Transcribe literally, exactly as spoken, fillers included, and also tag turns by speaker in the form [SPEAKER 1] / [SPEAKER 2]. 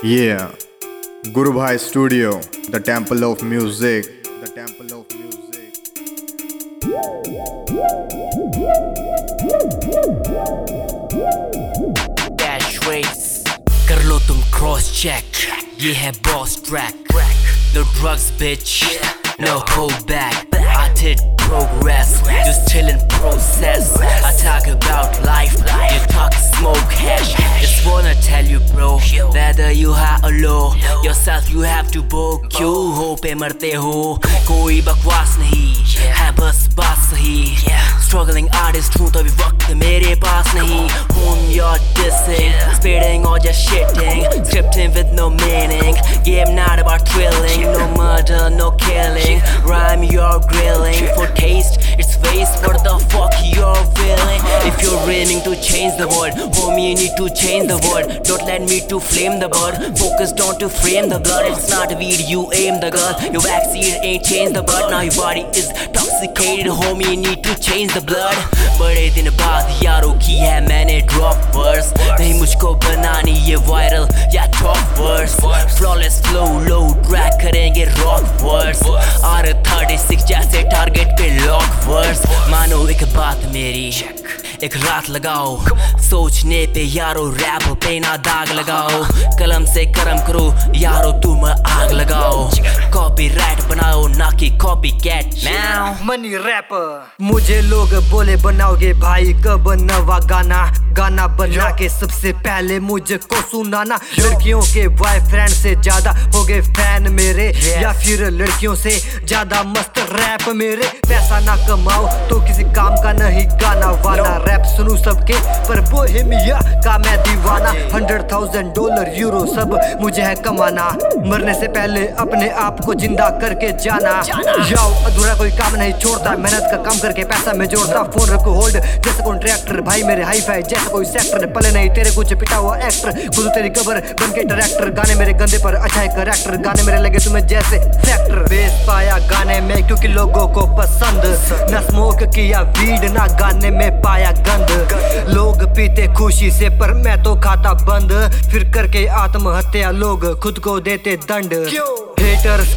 [SPEAKER 1] Yeah, Guru Bhai Studio, the temple of music, the temple of music.
[SPEAKER 2] Dash race, कर लो तुम cross check, ये है boss track. No drugs bitch, no hold back. I did progress, just chill in process. I talk about life, you talk smoke hash. Just wanna tell you bro, whether you high or low, yourself you have to bow. क्यों हो पे मरते हो, कोई बकवास नहीं है, बस बात सही. Struggling artist हूँ तो भी वक्त मेरे पास नहीं. Whom you're dissing, spitting or just shitting, scripting with no meaning. Game not about thrilling, no murder, no killing. Rhyme you're grilling, for taste it's waste. What the fuck you're feeling? If you're aiming to change the world, homie you need to change the world. Don't let me to flame the bird, focused on to frame the blood. It's not weed, you aim the gun. Your vaccine ain't changed the blood. Now your body is intoxicated, homie you need to change the blood. बड़े दिन बाद यारों की है मैंने drop verse, नहीं मुझको बनानी ये viral या top verse. Flawless flow, low track करेंगे rock verse. R thirty-six जैसे target पे lock verse. मानो एक बात मेरी, एक रात लगाओ सोचने पे यारो, रैप पे ना दाग लगाओ. कलम से करम करो यारो, तुम आग लगाओ. कॉपीराइट बनाओ ना कि copy cat. Now
[SPEAKER 3] money rapper, मुझे लोग बोले बनाओगे भाई कब नवा गाना. गाना बना के सबसे पहले मुझको सुनाना. लड़कियों के बॉयफ्रेंड से ज्यादा हो गए फैन मेरे, या फिर लड़कियों से ज्यादा मस्त रैप मेरे. पैसा ना कमाओ तो किसी काम का नहीं गाना वाना. रैप सुनू सबके पर बोहेमिया का मैं दीवाना. हंड्रेड थाउजेंड डॉलर यूरो सब मुझे है कमाना. मरने से पहले अपने आप को जिंदा करके जाना. जाओ अधूरा कोई काम नहीं छोड़ता, मेहनत का काम करके पैसा में जोड़ता. फोन रखो होल्ड जैसे कॉन्ट्रैक्टर, भाई मेरे हाई फाई जैसे कोई सेक्टर. पले नहीं तेरे कुछ पिटा हुआ एक्टर, खुद तेरी कबर बन के डायरेक्टर. गाने मेरे गंदे पर अच्छा है करेक्टर, गाने मेरे लगे तुम्हें जैसे फैक्टर. बेस पाया गाने में क्योंकि लोगों को पसंद, ना स्मोक किया वीड ना गाने में पाया गंद. लोग पीते खुशी से पर मैं तो खाता बंद, फिर करके आत्महत्या लोग खुद को देते दंड. हेटर्स